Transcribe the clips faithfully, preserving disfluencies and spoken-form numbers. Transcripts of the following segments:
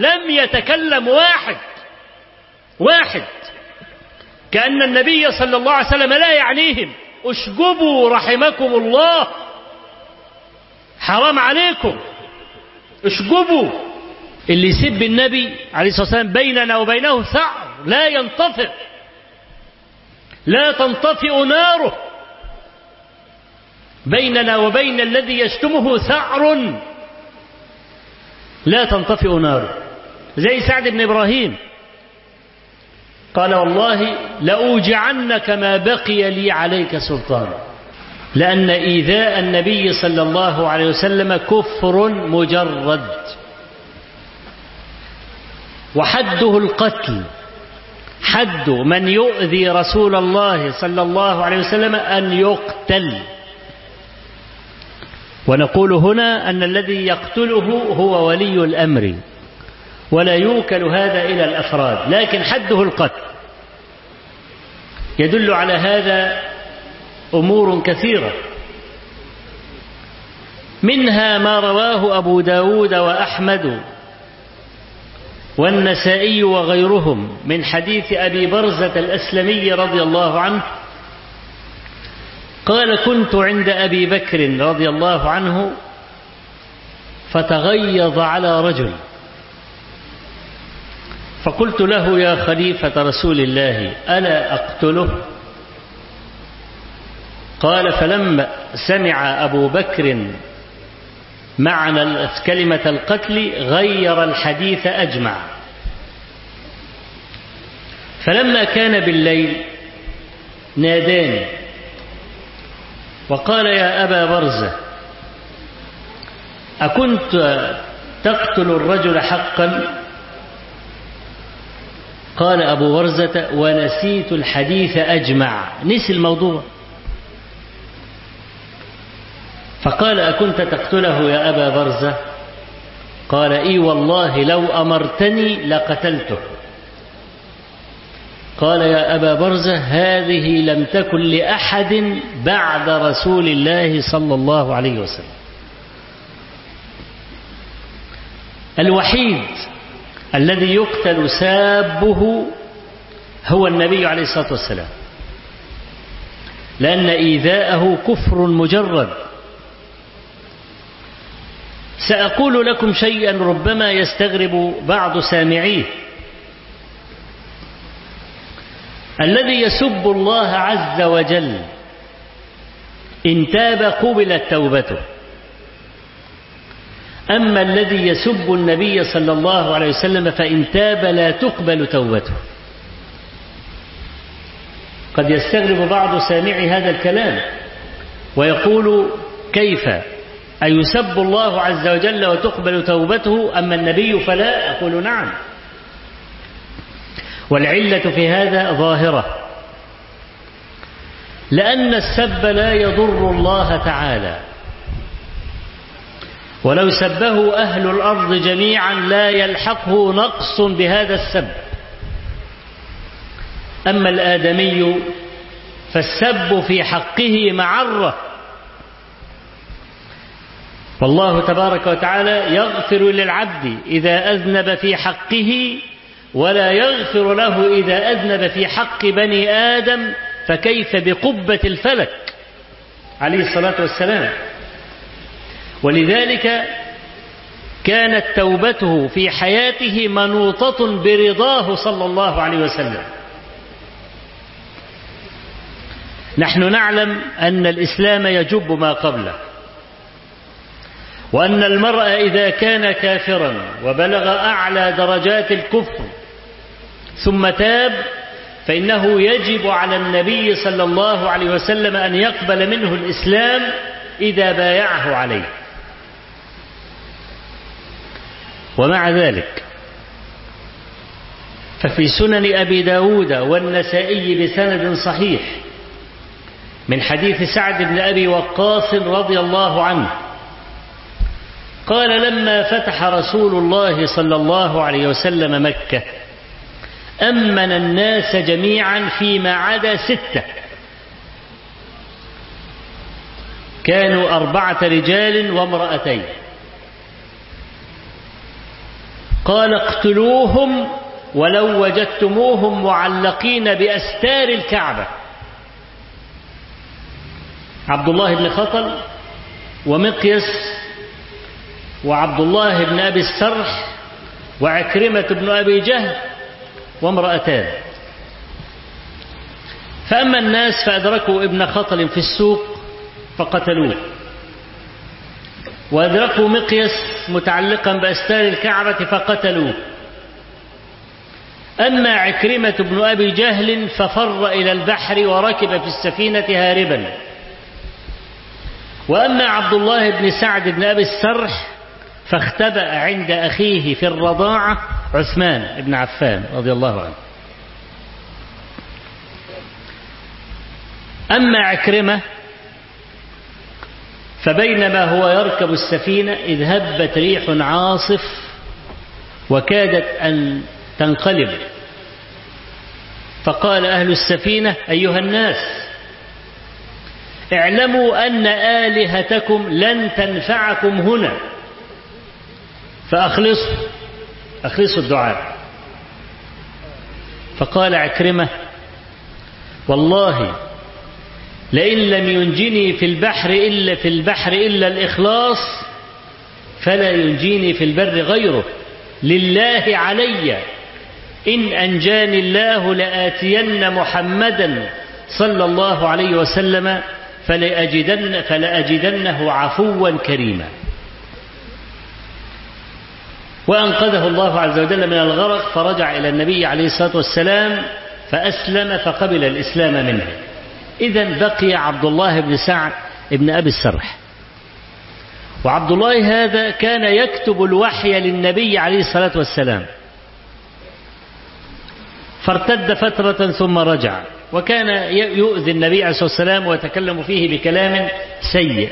لم يتكلم واحد واحد كأن النبي صلى الله عليه وسلم لا يعنيهم. اشجبوا رحمكم الله، حرام عليكم، اشجبوا. اللي يسب النبي عليه الصلاة والسلام بيننا وبينه ثأر لا ينطفئ، لا تنطفئ ناره. بيننا وبين الذي يشتمه ثأر لا تنطفئ ناره. زي سعد بن إبراهيم قال والله لأوجعنك ما بقي لي عليك سلطان، لأن إيذاء النبي صلى الله عليه وسلم كفر مجرد، وحده القتل. حد من يؤذي رسول الله صلى الله عليه وسلم أن يقتل. ونقول هنا أن الذي يقتله هو ولي الأمر، ولا يوكل هذا إلى الأفراد، لكن حده القتل. يدل على هذا أمور كثيرة، منها ما رواه أبو داود وأحمد والنسائي وغيرهم من حديث أبي برزة الأسلمي رضي الله عنه قال كنت عند أبي بكر رضي الله عنه فتغيظ على رجل، فقلت له يا خليفة رسول الله ألا أقتله؟ قال فلما سمع أبو بكر معنى كلمة القتل غير الحديث أجمع. فلما كان بالليل ناداني وقال يا أبا برزة أكنت تقتل الرجل حقا؟ قال أبو برزة ونسيت الحديث أجمع، نسي الموضوع. فقال أكنت تقتله يا أبا برزة؟ قال إي والله لو أمرتني لقتلته. قال يا أبا برزة هذه لم تكن لأحد بعد رسول الله صلى الله عليه وسلم. الوحيد الذي يقتل سابه هو النبي عليه الصلاة والسلام، لأن إيذاءه كفر مجرد. سأقول لكم شيئا ربما يستغرب بعض سامعيه. الذي يسب الله عز وجل إن تاب قبلت توبته، أما الذي يسب النبي صلى الله عليه وسلم فإن تاب لا تقبل توبته. قد يستغرب بعض سامعي هذا الكلام ويقول كيف أيسب الله عز وجل وتقبل توبته أما النبي فلا؟ أقول نعم، والعلة في هذا ظاهرة، لأن السب لا يضر الله تعالى، ولو سبه أهل الأرض جميعا لا يلحقه نقص بهذا السب. أما الآدمي فالسب في حقه معرة، والله تبارك وتعالى يغفر للعبد إذا أذنب في حقه ولا يغفر له إذا أذنب في حق بني آدم، فكيف بقبة الفلك عليه الصلاة والسلام. ولذلك كانت توبته في حياته منوطة برضاه صلى الله عليه وسلم. نحن نعلم أن الإسلام يجب ما قبله، وأن المرء إذا كان كافرا وبلغ أعلى درجات الكفر ثم تاب فإنه يجب على النبي صلى الله عليه وسلم أن يقبل منه الإسلام إذا بايعه عليه. ومع ذلك ففي سنن أبي داود والنسائي بسند صحيح من حديث سعد بن أبي وقاص رضي الله عنه قال لما فتح رسول الله صلى الله عليه وسلم مكة أمن الناس جميعا فيما عدا ستة، كانوا أربعة رجال وامرأتين. قال اقتلوهم ولو وجدتموهم معلقين بأستار الكعبة. عبد الله بن خطل ومقيس وعبد الله بن أبي السرح وعكرمة بن أبي جهل وامرأتان. فأما الناس فأدركوا ابن خطل في السوق فقتلوه، وأدركوا مقيس متعلقا بأستار الكعبة فقتلوه. أما عكرمة بن أبي جهل ففر إلى البحر وركب في السفينة هاربا. وأما عبد الله بن سعد بن أبي السرح فاختبأ عند أخيه في الرضاعة عثمان بن عفان رضي الله عنه. أما عكرمة فبينما هو يركب السفينة إذ هبت ريح عاصف وكادت أن تنقلب، فقال أهل السفينة: أيها الناس، اعلموا أن آلهتكم لن تنفعكم هنا، فأخلصوا أخلصوا الدعاء. فقال عكرمة: والله لئن لم ينجني في البحر إلا في البحر إلا الإخلاص فلا ينجيني في البر غيره، لله علي إن أنجاني الله لآتين محمدا صلى الله عليه وسلم فلأجدن فلأجدنه عفوا كريما. وأنقذه الله عز وجل من الغرق، فرجع إلى النبي عليه الصلاة والسلام فأسلم فقبل الإسلام منه. إذن بقي عبد الله بن سعد بن أبي السرح. وعبد الله هذا كان يكتب الوحي للنبي عليه الصلاة والسلام، فارتد فترة ثم رجع، وكان يؤذي النبي عليه الصلاة والسلام ويتكلم فيه بكلام سيء.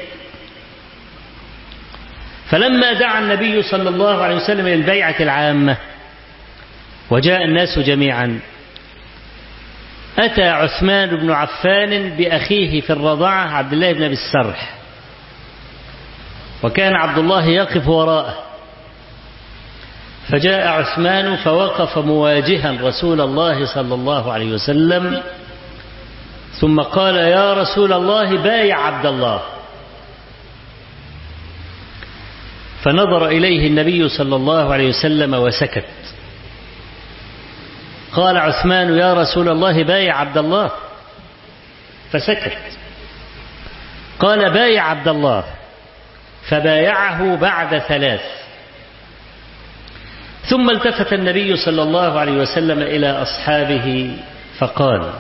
فلما دعا النبي صلى الله عليه وسلم للبيعة العامة وجاء الناس جميعا، أتى عثمان بن عفان بأخيه في الرضاعة عبد الله بن أبي السرح، وكان عبد الله يقف وراءه. فجاء عثمان فوقف مواجها رسول الله صلى الله عليه وسلم، ثم قال: يا رسول الله بايع عبد الله. فنظر إليه النبي صلى الله عليه وسلم وسكت. قال عثمان: يا رسول الله بايع عبد الله. فسكت. قال: بايع عبد الله. فبايعه بعد ثلاث. ثم التفت النبي صلى الله عليه وسلم إلى أصحابه فقال: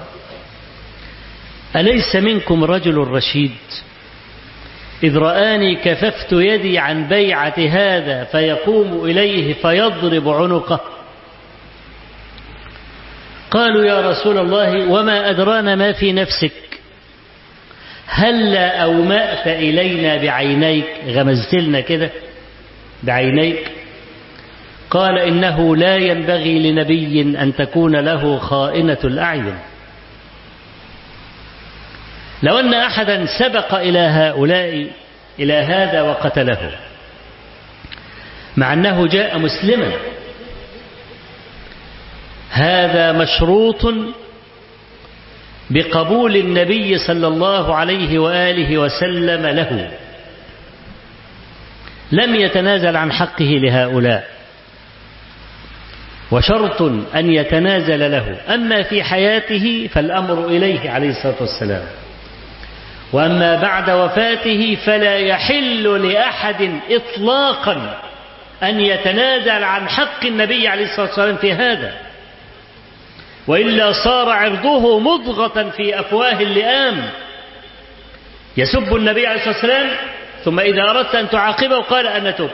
أليس منكم رجل رشيد إذ رآني كففت يدي عن بيعة هذا فيقوم إليه فيضرب عنقه؟ قالوا: يا رسول الله وما أدرانا ما في نفسك، هلا أومأت إلينا بعينيك، غمزت لنا كده بعينيك. قال: إنه لا ينبغي لنبي أن تكون له خائنة الأعين. لو أن أحدا سبق إلى هؤلاء إلى هذا وقتله مع أنه جاء مسلما، هذا مشروط بقبول النبي صلى الله عليه وآله وسلم له، لم يتنازل عن حقه لهؤلاء، وشرط أن يتنازل له. أما في حياته فالأمر إليه عليه الصلاة والسلام، وأما بعد وفاته فلا يحل لأحد إطلاقا أن يتنازل عن حق النبي عليه الصلاة والسلام في هذا، وإلا صار عرضه مضغة في أفواه اللئام، يسب النبي عليه الصلاة والسلام ثم إذا أردت أن تعاقبه قال: أنا تبت،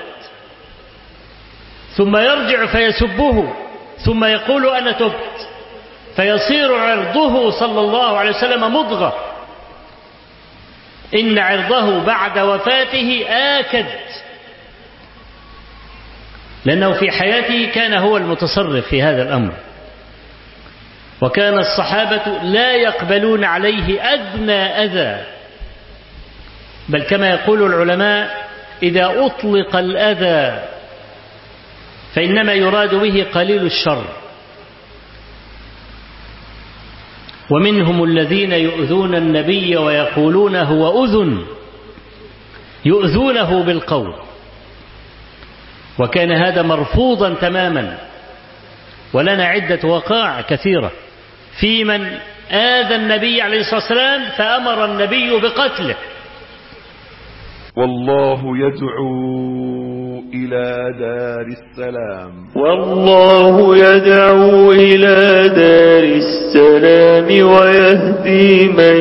ثم يرجع فيسبه ثم يقول: أنا تبت، فيصير عرضه صلى الله عليه وسلم مضغة. إن عرضه بعد وفاته آكد، لأنه في حياته كان هو المتصرف في هذا الأمر، وكان الصحابة لا يقبلون عليه أدنى أذى، بل كما يقول العلماء: إذا أطلق الأذى فإنما يراد به قليل الشر. ومنهم الذين يؤذون النبي ويقولون هو أذن، يؤذونه بالقول، وكان هذا مرفوضا تماما. ولنا عدة وقائع كثيرة في من آذى النبي عليه الصلاة والسلام فأمر النبي بقتله. والله يدعو إلى دار السلام، والله يدعو إلى دار السلام ويهدي من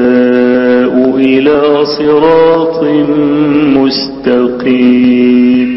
يشاء إلى صراط مستقيم.